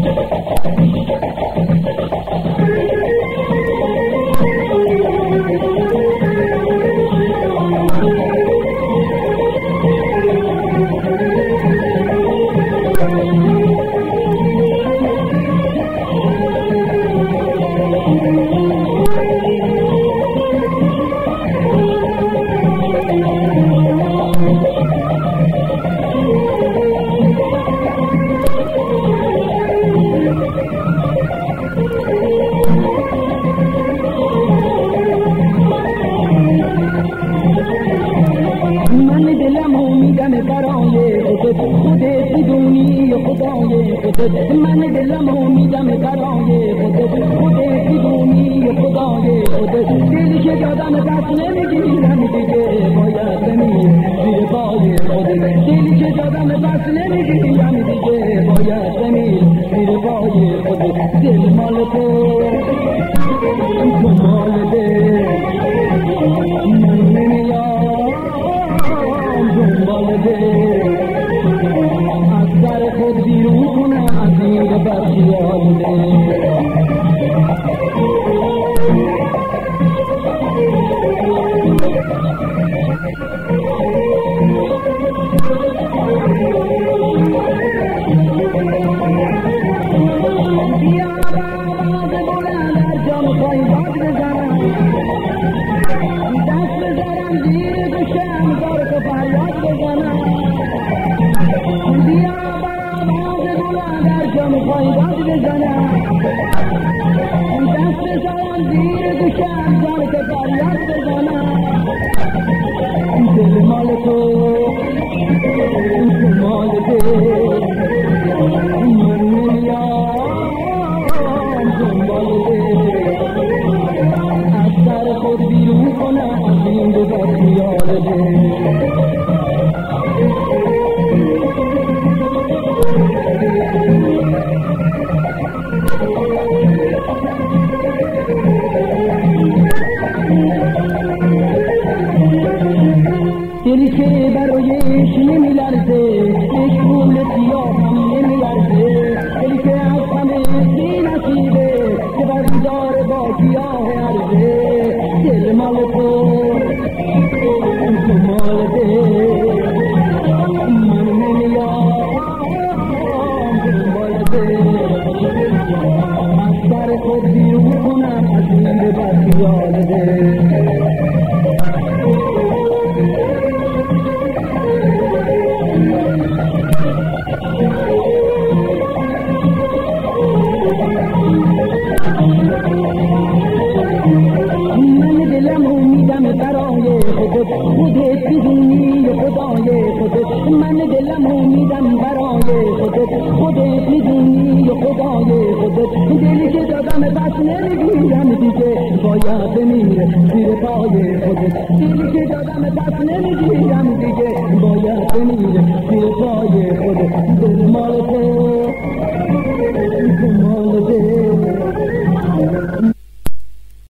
من دلم امیدم برای خودت خودت میدونی خدای خودت دلی که دادم دست نمیگیرم دیگه باید بمیری زیر پای خودت دلی که دادم دست نمیگیرم دیگه باید بمیری زیر پای خودت دل مال تو مال دل من نمیام دنبال دل از در خود بیرون کنم از این بخیال بیا آواز بلند از جان خواهی باد بزنم دست بزنم زیر گوشم زارک و فریاد بزنم بیا آواز بلند از جان خواهی باد بزنم دست بزنم زیر گوشم زارک و فریاد بزنم دل مال تو مال دل من نمیام دنبال دل از در خود بیرون کنم از این دو با خیال دل دلی که برایش نمیلرزه یک پول سیاهم نمیلرزه دلی که از همه بی نصیبه که بردار با گیاه عرضه دل مال تو مال دل من نمیام دنبال دل از در خود بیرون کنم از این به خیال دل من دلم امیدم برای خودت خودت میدونی خدای خودت من دلم امیدم برای خودت خودت میدونی خدای خودت دلی که دادم بس نمیگیرم دیگه باید بمیره زیر پای خودت دلی که دادم بس نمیگیرم دیگه باید بمیره زیر پای خودت